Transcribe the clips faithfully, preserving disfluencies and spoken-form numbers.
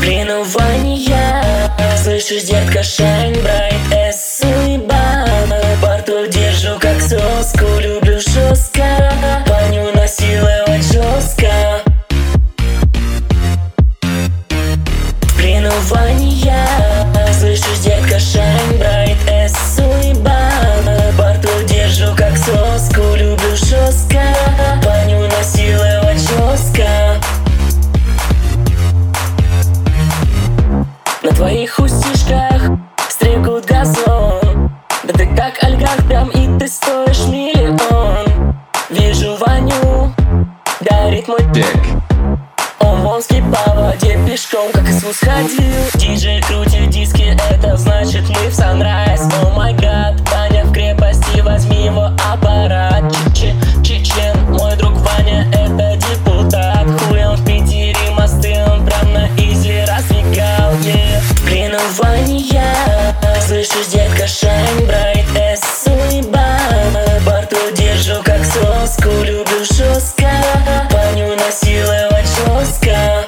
плену ванья. Слышишь, детка, shine bright, эссу и бам. На борту держу как соску, люблю жестко, баню насиловать жестко. В плену ванья. Слышишь, детка, shine bright, эссу и бам. На борту держу как соску, люблю жестко, баню насиловать жестко. На твоих усишках стригут газон. Да ты как олигарх прям, и ты стоишь миллион. Вижу Ваню, горит мой дек. Он в Омске по воде пешком, как из вуз ходил. Диджей крутит диски, это значит мы в санрайз. О май гад, Ваня в крепости, возьми его аппарат. Чечен, чечен, мой друг Ваня, это депутат. Хуй он в Питере мосты, он прям на изи раздвигал, yeah. В плену Ваня. Слышишь, детка, shine bright, эссу и бам. На борту держу как соску, люблю жестко, баню насиловать жестко.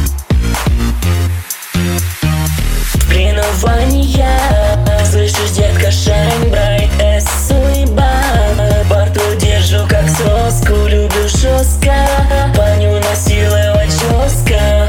В плену Ваня. Слышишь, детка, shine bright, эссу и бам. На борту держу как соску, люблю жестко, баню насиловать жестко.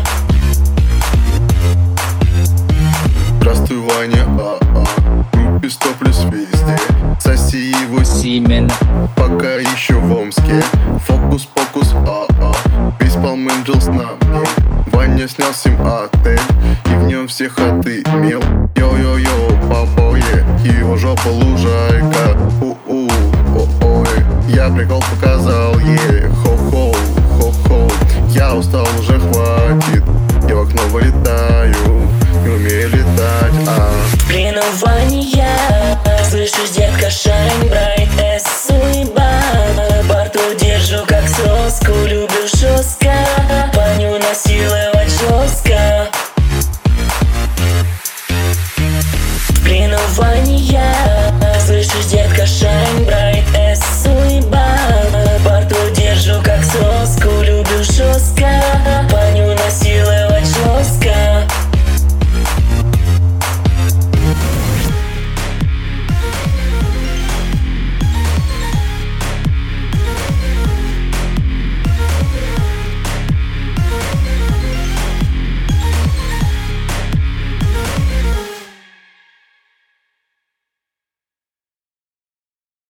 Здравствуй, Ваня, а-а. Группе сто плюс везде. Соси его Симен, пока еще в Омске. Фокус-покус, а-а. Весь Palm Angels с нами. Ваня снял сим-отель и в нем всех отымел. Йо-йо-йо, папое, его жопа лужайка. У-у, о-ой, я прикол показал, е, хо-хо, хо-хо. Я устал, уже хватит, я в окно вылетаю, не умею летать, а. В плену Ваня. Слышишь, детка, shine bright, эссу и бам. На борту держу как соску, люблю жестко, баню насиловать жестко.